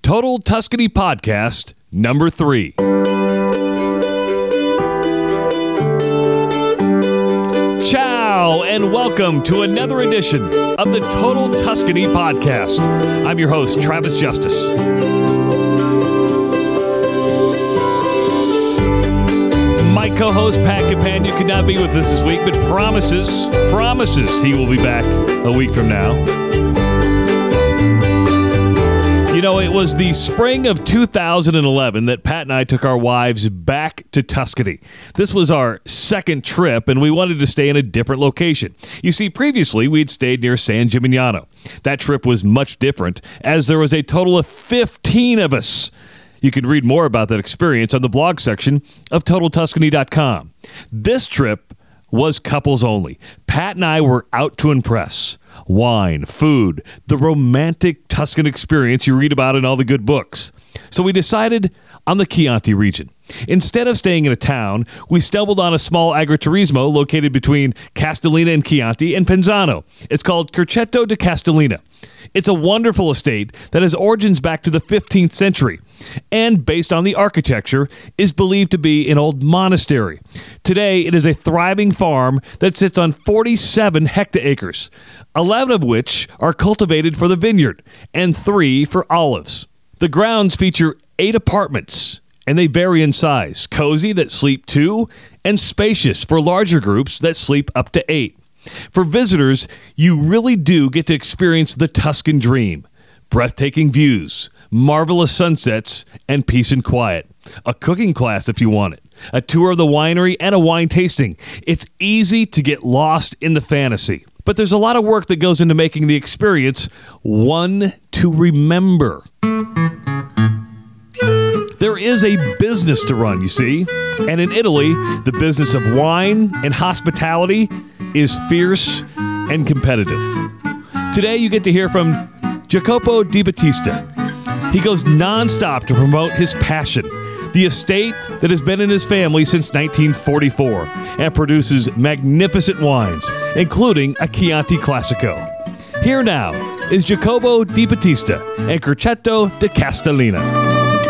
Total Tuscany Podcast, number 3. Ciao, and welcome to another edition of the Total Tuscany Podcast. I'm your host, Travis Justice. My co-host, Pat Campagna, could not be with us this week, but promises he will be back a week from now. You know, it was the spring of 2011 that Pat and I took our wives back to Tuscany. This was our second trip, and we wanted to stay in a different location. You see, previously, we'd stayed near San Gimignano. That trip was much different, as there was a total of 15 of us. You can read more about that experience on the blog section of TotalTuscany.com. This trip was couples only. Pat and I were out to impress. Wine, food, the romantic Tuscan experience you read about in all the good books. So we decided on the Chianti region. Instead of staying in a town, we stumbled on a small agriturismo located between Castellina and Chianti and Penzano. It's called Cricetto di Castellina. It's a wonderful estate that has origins back to the 15th century and, based on the architecture, is believed to be an old monastery. Today, it is a thriving farm that sits on 47 hectares, 11 of which are cultivated for the vineyard and 3 for olives. The grounds feature 8 apartments, and they vary in size, cozy that sleep 2, and spacious for larger groups that sleep up to 8. For visitors, you really do get to experience the Tuscan dream. Breathtaking views, marvelous sunsets, and peace and quiet. A cooking class if you want it. A tour of the winery and a wine tasting. It's easy to get lost in the fantasy. But there's a lot of work that goes into making the experience one to remember. There is a business to run, you see. And in Italy, the business of wine and hospitality is fierce and competitive. Today, you get to hear from Jacopo Di Battista. He goes nonstop to promote his passion, the estate that has been in his family since 1944 and produces magnificent wines, including a Chianti Classico. Here now is Jacopo Di Battista and Cricetto di Castellina.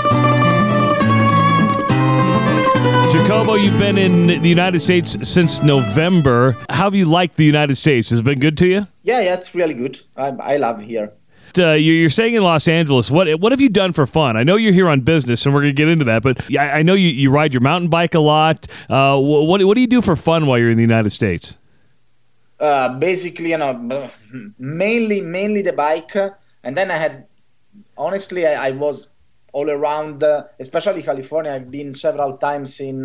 Jacopo, you've been in the United States since November. How have you liked the United States? Has it been good to you? Yeah, it's really good. I love here. You're staying in Los Angeles. What have you done for fun? I know you're here on business, and we're going to get into that, but I know you ride your mountain bike a lot. What do you do for fun while you're in the United States? Basically, mainly the bike. And then I was all around, especially California. I've been several times in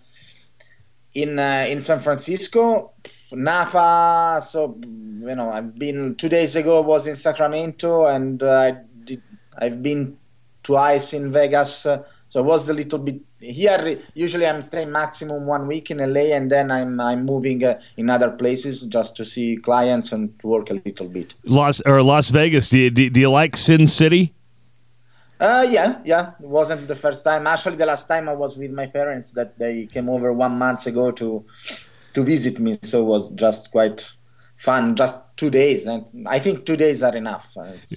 San Francisco, Napa. So I've been 2 days ago. Was in Sacramento, and I've been twice in Vegas. So it was a little bit here. Usually, I'm staying maximum 1 week in LA, and then I'm moving in other places just to see clients and to work a little bit. Las Vegas. Do you like Sin City? Yeah. It wasn't the first time. Actually, the last time I was with my parents, that they came over 1 month ago to visit me. So it was just quite fun. Just 2 days, and I think 2 days are enough.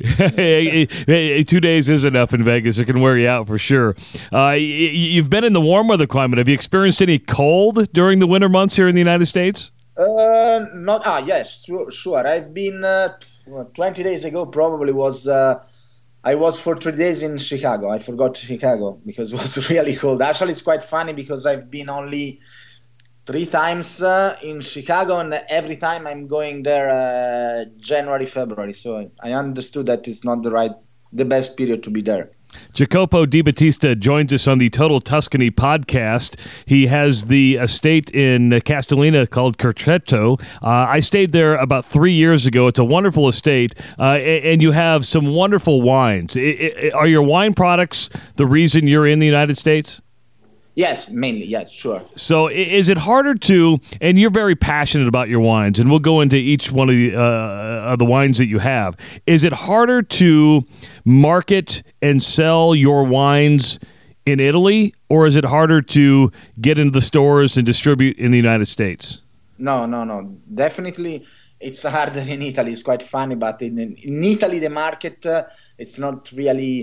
2 days is enough in Vegas. It can wear you out for sure. You've been in the warm weather climate. Have you experienced any cold during the winter months here in the United States? Yes, sure. I've been 20 days ago. Probably was. I was for 3 days in Chicago. I forgot Chicago because it was really cold. Actually, it's quite funny because I've been only 3 times in Chicago, and every time I'm going there January, February. So I understood that it's not the best period to be there. Jacopo Di Battista joins us on the Total Tuscany podcast. He has the estate in Castellina called Cricetto. I stayed there about 3 years ago. It's a wonderful estate, and you have some wonderful wines. Are your wine products the reason you're in the United States? Yes, mainly. Yes, sure. So is it harder to, and you're very passionate about your wines, and we'll go into each one of the wines that you have. Is it harder to market and sell your wines in Italy, or is it harder to get into the stores and distribute in the United States? No. Definitely, it's harder in Italy. It's quite funny, but in Italy, the market, it's not really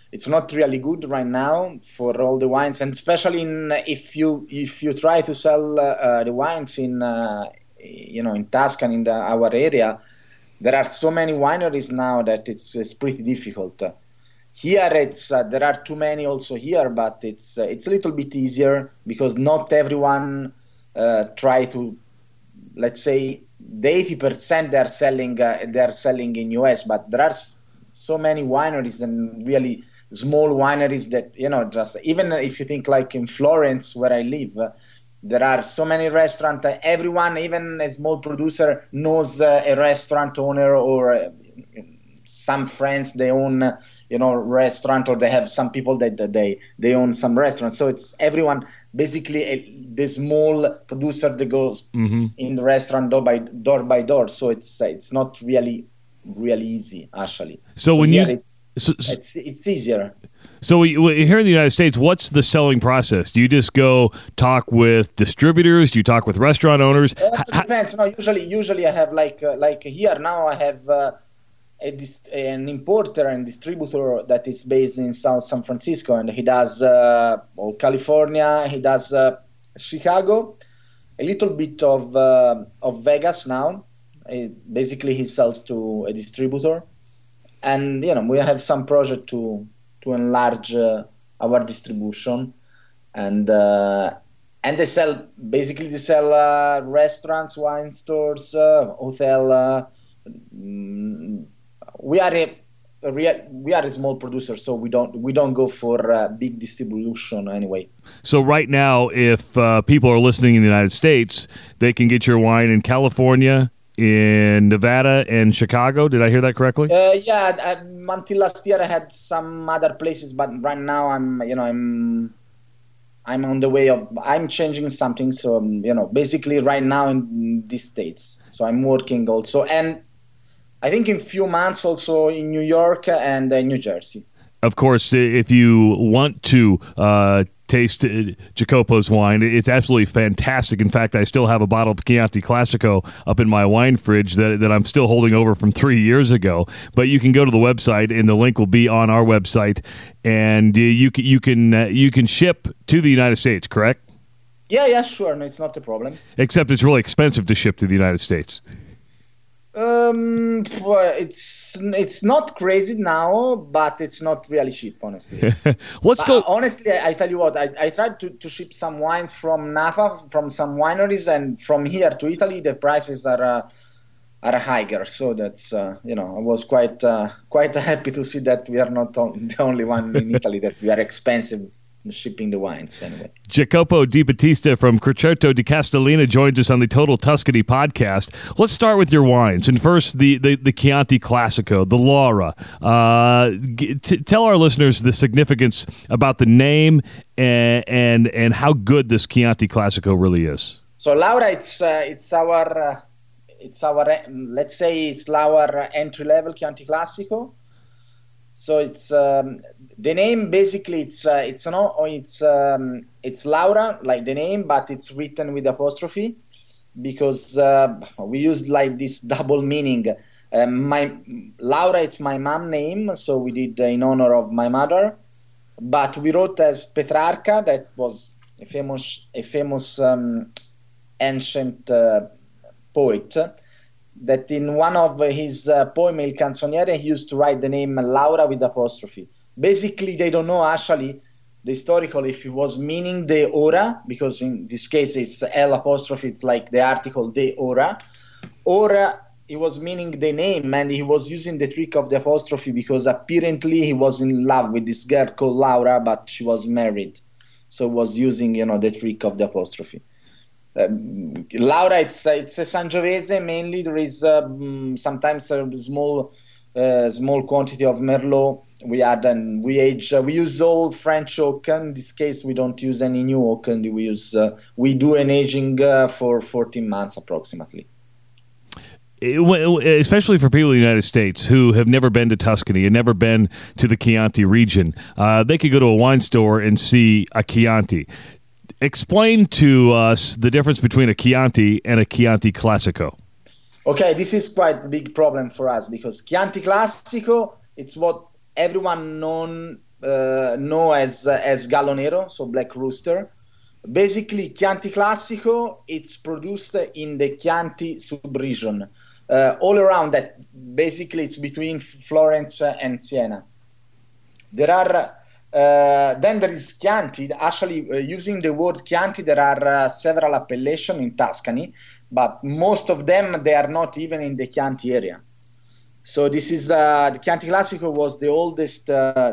it's not really good right now for all the wines, and especially if you try to sell the wines in in Tuscany, in our area. There are so many wineries now that it's pretty difficult. Here there are too many also here, but it's a little bit easier because not everyone try to, let's say, the 80% they're selling in US, but there are so many wineries and really small wineries that just even if you think like in Florence where I live, there are so many restaurants. Everyone, even a small producer, knows a restaurant owner or some friends. They own restaurant, or they have some people that they own some restaurants. So it's everyone basically the small producer that goes in the restaurant door by door. So it's not really easy actually. So it's easier. So here in the United States, what's the selling process? Do you just go talk with distributors? Do you talk with restaurant owners? It depends. No, usually I have like here now I have an importer and distributor that is based in South San Francisco, and he does California, he does Chicago, a little bit of Vegas now. Basically, he sells to a distributor, and we have some project to enlarge our distribution, and they sell restaurants, wine stores, hotel. We are a small producer, so we don't go for big distribution anyway. So right now, if people are listening in the United States, they can get your wine in California, in Nevada, and Chicago. Did I hear that correctly? Yeah. Until last year, I had some other places, but right now I'm on the way of changing something. So basically right now in these states. So I'm working also, and I think in a few months also in New York and New Jersey. Of course, if you want to taste Jacopo's wine, it's absolutely fantastic. In fact, I still have a bottle of Chianti Classico up in my wine fridge that I'm still holding over from 3 years ago. But you can go to the website, and the link will be on our website, and you can ship to the United States, correct? Yeah, sure. No, it's not a problem. Except it's really expensive to ship to the United States. Well, it's not crazy now, but it's not really cheap, honestly. Honestly, I tell you what, I tried to ship some wines from Napa, from some wineries, and from here to Italy, the prices are higher. So that's I was quite happy to see that we are not the only one in Italy that we are expensive shipping the wines anyway. Jacopo Di Battista from Crocetto di Castellina joins us on the Total Tuscany podcast. Let's start with your wines. And first, the Chianti Classico, the Laura. Tell our listeners the significance about the name and how good this Chianti Classico really is. So Laura, it's our let's say it's our entry level Chianti Classico. So it's the name basically it's Laura, like the name, but it's written with apostrophe because we used like this double meaning. Laura, it's my mom name, so we did in honor of my mother. But we wrote as Petrarca, that was a famous ancient poet. That in one of his poem Il Canzoniere, he used to write the name Laura with apostrophe. Basically, they don't know actually the historical if it was meaning the ora, because in this case it's L apostrophe, it's like the article de ora, or it was meaning the name, and he was using the trick of the apostrophe because apparently he was in love with this girl called Laura, but she was married. So he was using, the trick of the apostrophe. Laura, it's a Sangiovese mainly. There is sometimes a small quantity of Merlot. We add and we age. We use all French oak. In this case, we don't use any new oak, and we do an aging for 14 months approximately. Especially for people in the United States who have never been to Tuscany and never been to the Chianti region, they could go to a wine store and see a Chianti. Explain to us the difference between a Chianti and a Chianti Classico. Okay, this is quite a big problem for us because Chianti Classico, it's what everyone know as Gallo Nero, so Black Rooster. Basically, Chianti Classico, it's produced in the Chianti sub-region. All around that, basically, it's between Florence and Siena. Then there is Chianti. Actually, using the word Chianti, there are several appellations in Tuscany, but most of them, they are not even in the Chianti area. So this is the Chianti Classico was the oldest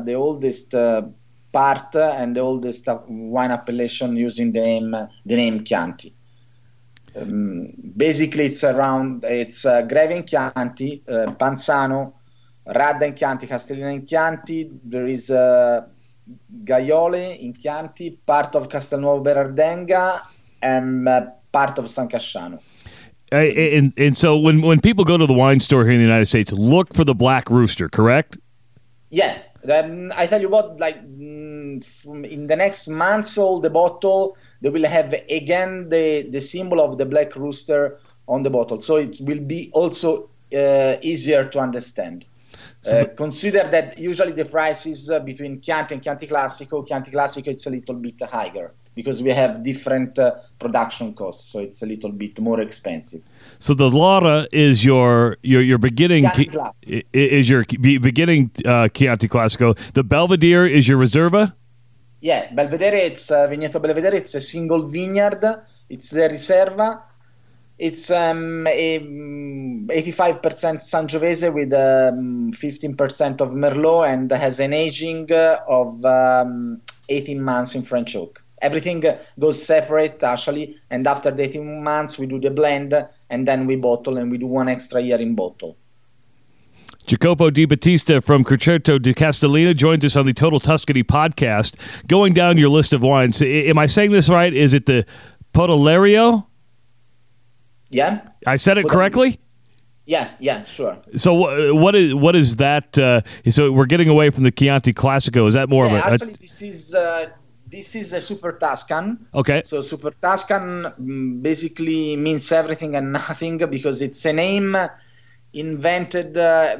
part and the oldest wine appellation using the name Chianti. Basically, it's Greve in Chianti, Panzano, Radda in Chianti, Castellina in Chianti. There is Gaiole in Chianti, part of Castelnuovo Berardenga, and part of San Casciano. And so when people go to the wine store here in the United States, look for the Black Rooster, correct? Yeah. I tell you what, like in the next months, all the bottle, they will have again the symbol of the Black Rooster on the bottle. So it will be also easier to understand. Consider that usually the price is between Chianti and Chianti Classico. Chianti Classico, it's a little bit higher because we have different production costs, so it's a little bit more expensive. So the Laura is your beginning is your beginning Chianti Classico. The Belvedere is your Reserva. Yeah, Belvedere, it's Vigneto Belvedere. It's a single vineyard. It's the Riserva. It's 85% Sangiovese with 15% of Merlot, and has an aging of 18 months in French oak. Everything goes separate, actually, and after the 18 months, we do the blend, and then we bottle, and we do 1 extra year in bottle. Jacopo Di Battista from Croceto di Castellina joins us on the Total Tuscany podcast. Going down your list of wines, am I saying this right? Is it the Podolerio? Yeah. I said it correctly? Yeah, sure. So what is that? So we're getting away from the Chianti Classico. Is that more of a... Actually, this is a Super Tuscan. Okay. So Super Tuscan basically means everything and nothing because it's a name invented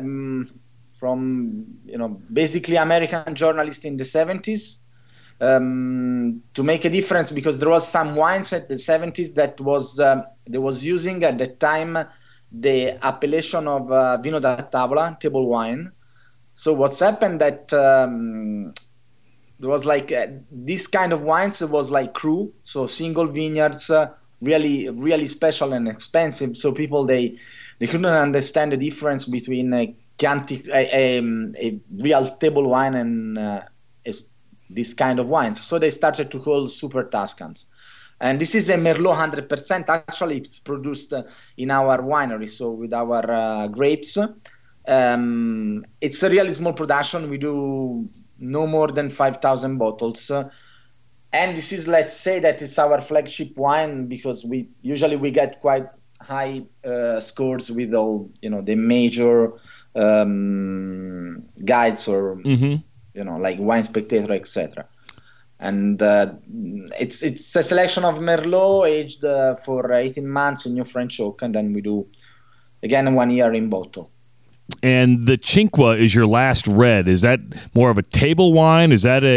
from basically American journalists in the 70s to make a difference, because there was some wines at the 70s that they was using at the time the appellation of vino da tavola, table wine. So what's happened that there was like this kind of wines was like cru, so single vineyards, really really special and expensive. So people they couldn't understand the difference between a real table wine and this kind of wines. So they started to call Super Tuscans. And this is a Merlot 100%. Actually, it's produced in our winery, so with our grapes. It's a really small production. We do no more than 5,000 bottles. And this is, let's say that it's our flagship wine because we usually get quite high scores with all, the major guides or, like Wine Spectator, etc. And it's a selection of Merlot aged for 18 months in New French oak, and then we do again 1 year in bottle. And the Cinque is your last red. Is that more of a table wine? Is that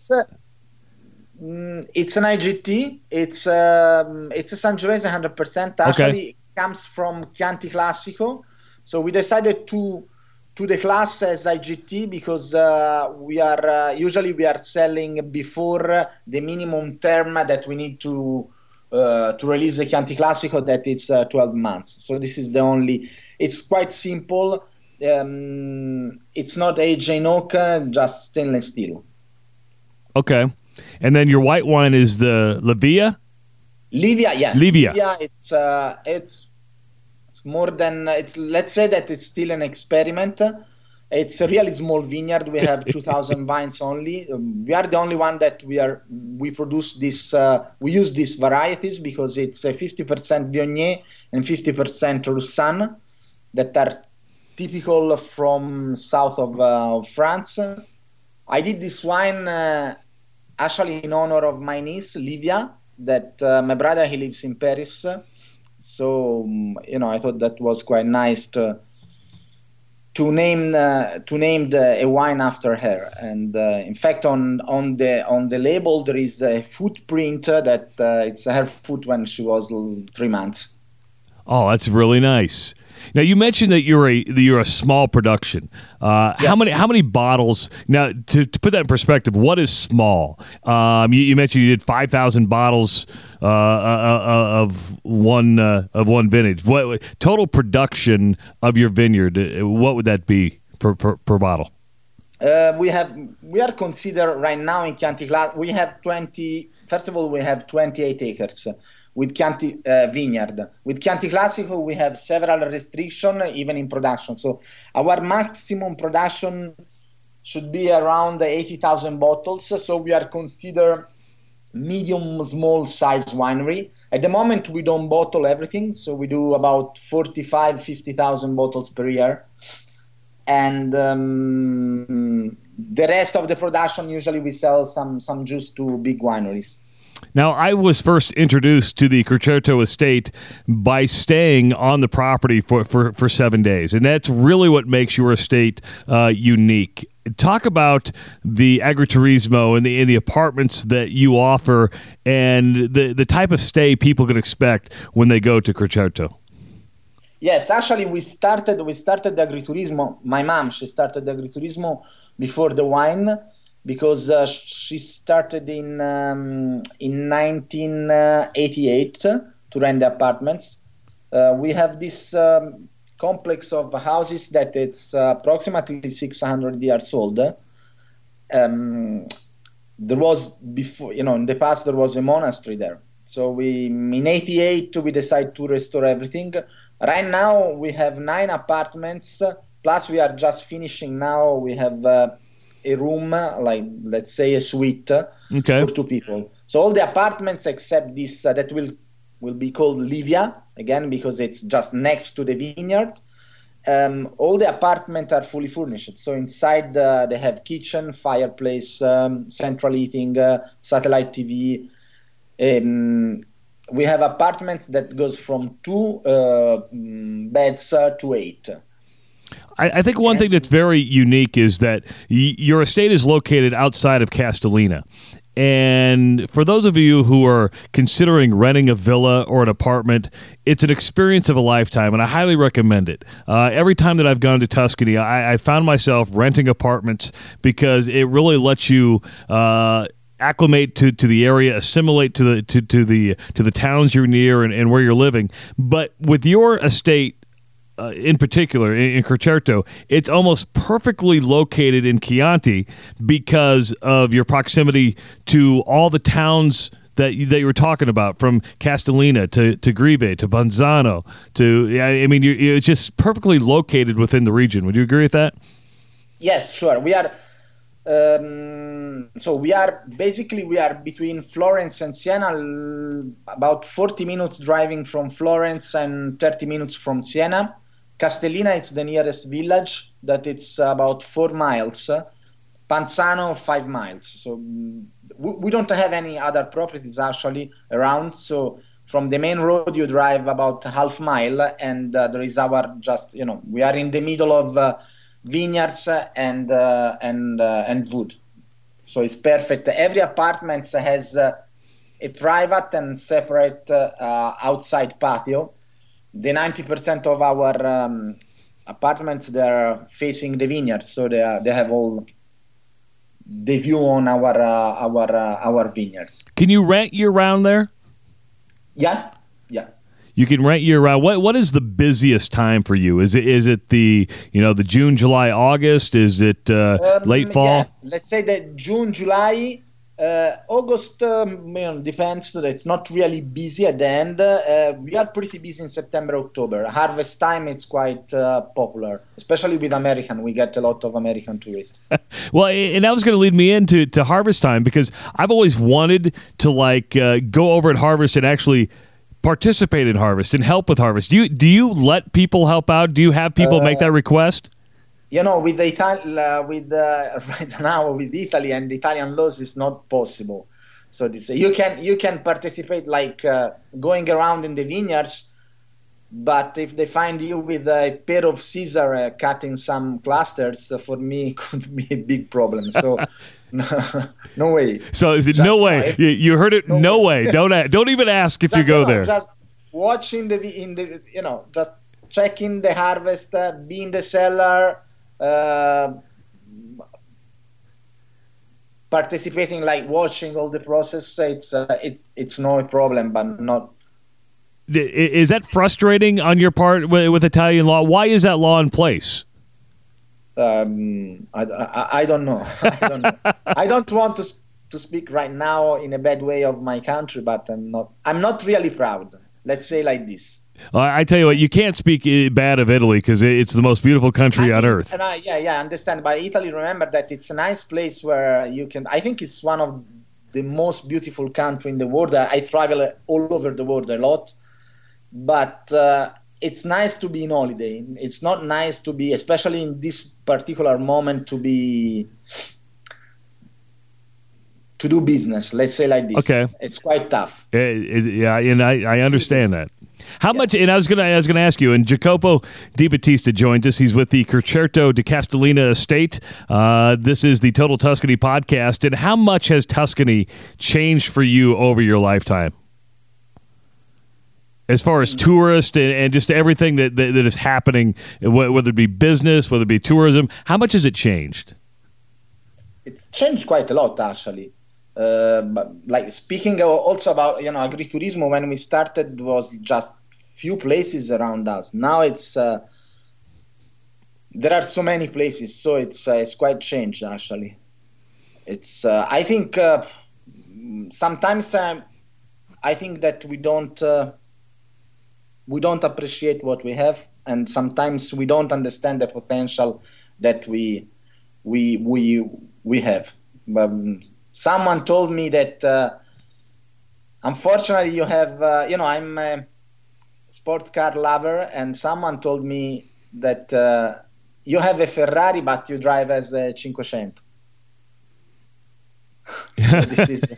it's an IGT. It's a Sangiovese 100%. Actually, it comes from Chianti Classico. So we decided to the class as IGT because we are selling before the minimum term that we need to release the Chianti Classico, that is 12 months. So this is the only. It's quite simple. It's not aged in oak, just stainless steel. Okay, and then your white wine is the Livia. Livia, yeah. Livia. It's more than let's say that it's still an experiment. It's a really small vineyard. We have 2,000 vines only. We are the only one that we produce this. We use these varieties because it's 50% Viognier and 50% Roussanne that are typical from south of France. I did this wine actually in honor of my niece Livia. That my brother, he lives in Paris. So, I thought that was quite nice to a wine after her. And in fact, on the label there is a footprint that it's her foot when she was 3 months. Oh, that's really nice. Now you mentioned that you're a small production. Yeah. How many bottles? Now to put that in perspective, what is small? You mentioned you did 5,000 bottles of one vintage. What total production of your vineyard? What would that be per bottle? We are considered right now in Chianti Classico. We have 20. First of all, we have 28 acres. With Chianti vineyard. With Chianti Classico, we have several restrictions, even in production. So our maximum production should be around 80,000 bottles. So we are considered medium, small size winery. At the moment, we don't bottle everything. So we do about 50,000 bottles per year. And the rest of the production, usually we sell some juice to big wineries. Now, I was first introduced to the Querceto estate by staying on the property for 7 days, and that's really what makes your estate unique. Talk about the agriturismo and the apartments that you offer and the type of stay people can expect when they go to Querceto. Yes, actually, we started the agriturismo. My mom, she started the agriturismo before the wine, because she started in 1988 to rent the apartments. We have this complex of houses that it's approximately 600 years old. There was before, in the past there was a monastery there. So in 88 we decided to restore everything. Right now we have 9 apartments. Plus we are just finishing now. We have a room, like let's say a suite for 2 people. So all the apartments except this that will be called Livia again because it's just next to the vineyard. All the apartments are fully furnished. So inside they have kitchen, fireplace, central heating, satellite TV. We have apartments that goes from 2 beds to 8. I think one thing that's very unique is that your estate is located outside of Castellina. And for those of you who are considering renting a villa or an apartment, it's an experience of a lifetime, and I highly recommend it. Every time that I've gone to Tuscany, I found myself renting apartments because it really lets you acclimate to the area, assimilate to the towns you're near and where you're living. But with your estate, in particular, in Querceto, it's almost perfectly located in Chianti because of your proximity to all the towns that you were talking about, from Castellina to Grive to Banzano it's just perfectly located within the region. Would you agree with that? Yes, sure. We are. We are between Florence and Siena, about 40 minutes driving from Florence and 30 minutes from Siena. Castellina is the nearest village, that it's about 4 miles. Panzano, 5 miles. So we don't have any other properties actually around. So from the main road you drive about half mile, and there is our we are in the middle of vineyards and wood. So it's perfect. Every apartment has a private and separate outside patio. The 90% of our apartments, they're facing the vineyards, so they have all the view on our vineyards. Can you rent year round there? Yeah. You can rent year round. What is the busiest time for you? Is it the the June, July, August? Is it late fall? Yeah. Let's say that June, July. August depends. It's not really busy at the end. We are pretty busy in September, October. Harvest time is quite popular, especially with American. We get a lot of American tourists. Well, and that was going to lead me into harvest time, because I've always wanted to go over at harvest and actually participate in harvest and help with harvest. Do you let people help out? Do you have people make that request? With right now with Italy and Italian laws, it's not possible. So you can participate, going around in the vineyards. But if they find you with a pair of scissors cutting some clusters, for me, it could be a big problem. So, no way. So no way. You heard it. No way. Don't even ask if you go there. Just watching just checking the harvest, being the seller, participating, like watching all the process. It's no problem, but not. Is that frustrating on your part with Italian law? Why is that law in place? I don't know. I don't know. I don't want to speak right now in a bad way of my country, but I'm not really proud. Let's say like this. I tell you what, you can't speak bad of Italy because it's the most beautiful country on earth. And I understand. But Italy, remember that it's a nice place where you can. I think it's one of the most beautiful country in the world. I travel all over the world a lot. But it's nice to be in holiday. It's not nice to be, especially in this particular moment, to do business. Let's say like this. Okay, it's quite tough. Yeah, and I understand that. How much? And I was gonna ask you. And Jacopo Di Battista joins us. He's with the Concerto di Castellina estate. This is the Total Tuscany podcast. And how much has Tuscany changed for you over your lifetime? As far as tourists and just everything that is happening, whether it be business, whether it be tourism, how much has it changed? It's changed quite a lot, actually. But like speaking also about agritourism, when we started was just few places around us. Now it's there are so many places, so it's quite changed actually. It's I think sometimes I think that we don't appreciate what we have, and sometimes we don't understand the potential that we have. But someone told me that unfortunately you have I'm a sports car lover, and someone told me that you have a Ferrari but you drive as a 500. This is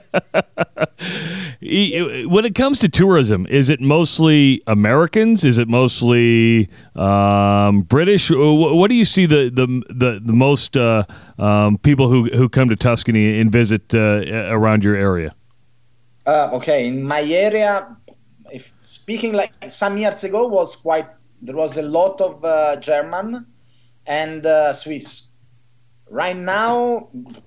when it comes to tourism, is it mostly Americans? Is it mostly British? What do you see the most people who come to Tuscany and visit around your area? Okay, in my area, if speaking like some years ago, there was a lot of German and Swiss. Right now,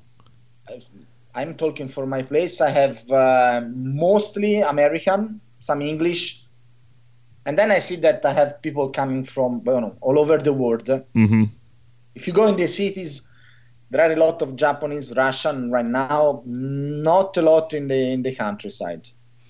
I'm talking for my place. I have mostly American, some English, and then I see that I have people coming from all over the world. Mm-hmm. If you go in the cities, there are a lot of Japanese, Russian right now. Not a lot in the countryside.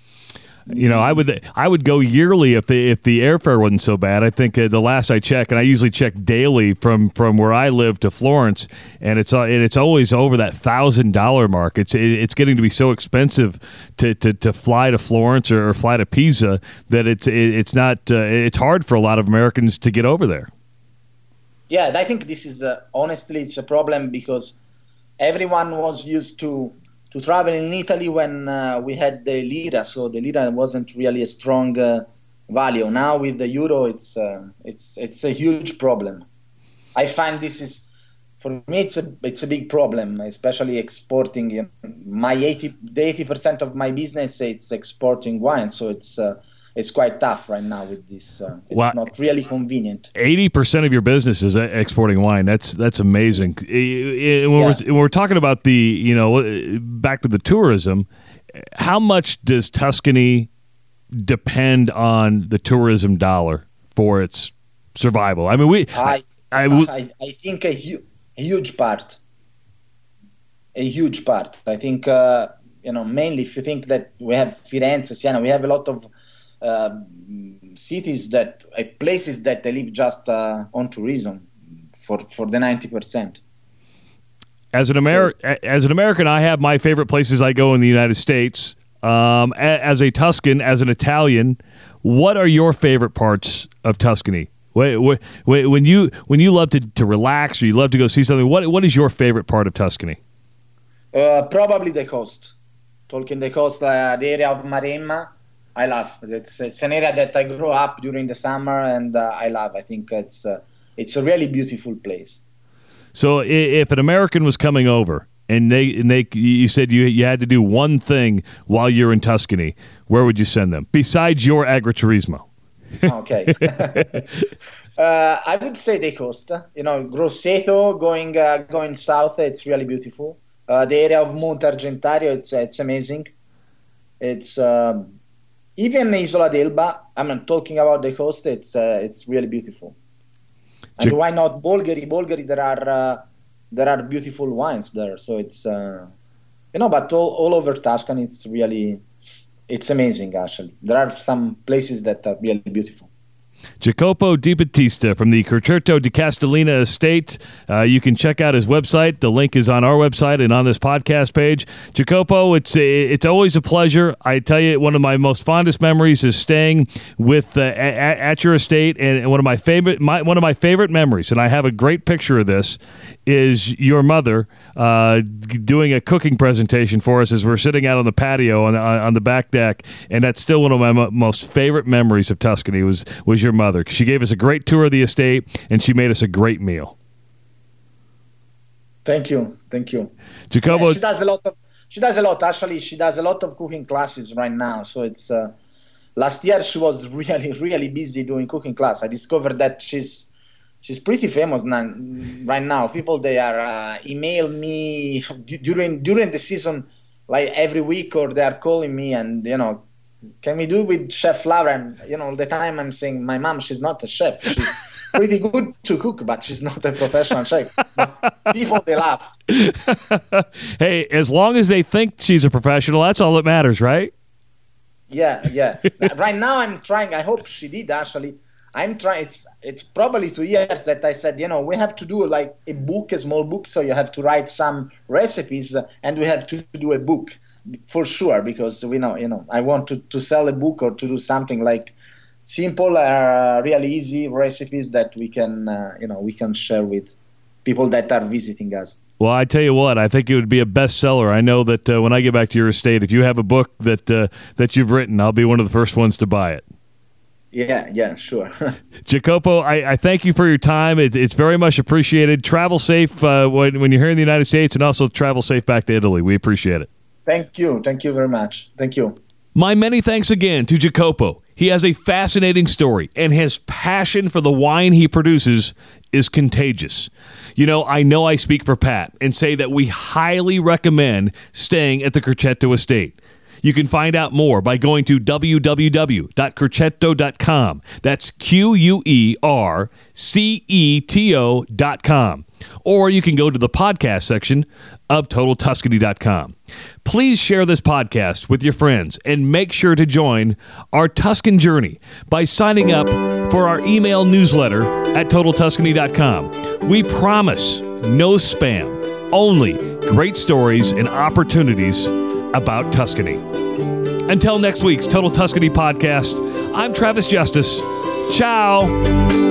I would go yearly if the airfare wasn't so bad. I think the last I checked, and I usually check daily from where I live to Florence, and it's always over that $1,000 mark. It's getting to be so expensive to fly to Florence or fly to Pisa that it's hard for a lot of Americans to get over there. Yeah, I think this is honestly it's a problem because everyone was used to travel in Italy when we had the lira, so the lira wasn't really a strong value. Now with the euro, it's a huge problem. I find this is, for me, it's a big problem, especially exporting. The 80% of my business it's exporting wine, so it's quite tough right now with this. It's not really convenient. 80% of your business is exporting wine. That's amazing. When we're talking about back to the tourism, how much does Tuscany depend on the tourism dollar for its survival? I mean, I think a huge part. A huge part. I think mainly if you think that we have Firenze, Siena, we have a lot of cities places that they live just on tourism for the 90%. As an American, I have my favorite places I go in the United States. As a Tuscan, as an Italian, what are your favorite parts of Tuscany? When you love to relax or you love to go see something, what is your favorite part of Tuscany? Probably the coast. Talking the coast, the area of Maremma. I love. It's an area that I grew up during the summer, and I love. I think it's a really beautiful place. So if an American was coming over and you said you had to do one thing while you're in Tuscany, where would you send them besides your agriturismo? Okay. I would say the coast. Grosseto, going south, it's really beautiful. The area of Monte Argentario, it's amazing. It's even Isola d'Elba. I'm talking about the coast. It's really beautiful. And why not Bolgheri? Bolgheri, there are beautiful wines there. So it's but all over Tuscany, it's amazing. Actually, there are some places that are really beautiful. Jacopo Di Battista from the Querceto di Castellina estate. You can check out his website. The link is on our website and on this podcast page. Jacopo, it's always a pleasure. I tell you, one of my most fondest memories is staying with at your estate, and one of my favorite memories, and I have a great picture of this, is your mother doing a cooking presentation for us as we're sitting out on the patio on the back deck, and that's still one of my most favorite memories of Tuscany was your mother. She gave us a great tour of the estate, and she made us a great meal. Thank you. Jacopo, she does a lot. Actually, she does a lot of cooking classes right now. So it's last year she was really, really busy doing cooking class. I discovered that she's pretty famous now, right now. People, they are email me during the season, like every week, or they are calling me and can we do with Chef Laura? And all the time I'm saying, my mom, she's not a chef. She's pretty good to cook, but she's not a professional chef. People, they laugh. Hey, as long as they think she's a professional, that's all that matters, right? Yeah. Right now I'm trying. I hope she did, actually. I'm trying. It's probably 2 years that I said, we have to do like a small book. So you have to write some recipes, and we have to do a book. For sure, because we know, I want to sell a book or to do something like simple, really easy recipes that we can share with people that are visiting us. Well, I tell you what, I think it would be a bestseller. I know that when I get back to your estate, if you have a book that you've written, I'll be one of the first ones to buy it. Yeah, sure. Jacopo, I thank you for your time. It's very much appreciated. Travel safe when you're here in the United States, and also travel safe back to Italy. We appreciate it. Thank you very much. Thank you. My many thanks again to Jacopo. He has a fascinating story, and his passion for the wine he produces is contagious. I know I speak for Pat and say that we highly recommend staying at the Querceto estate. You can find out more by going to www.querceto.com. That's QUERCETO.com. Or you can go to the podcast section of TotalTuscany.com. Please share this podcast with your friends and make sure to join our Tuscan journey by signing up for our email newsletter at TotalTuscany.com. We promise no spam, only great stories and opportunities about Tuscany. Until next week's Total Tuscany podcast, I'm Travis Justice. Ciao.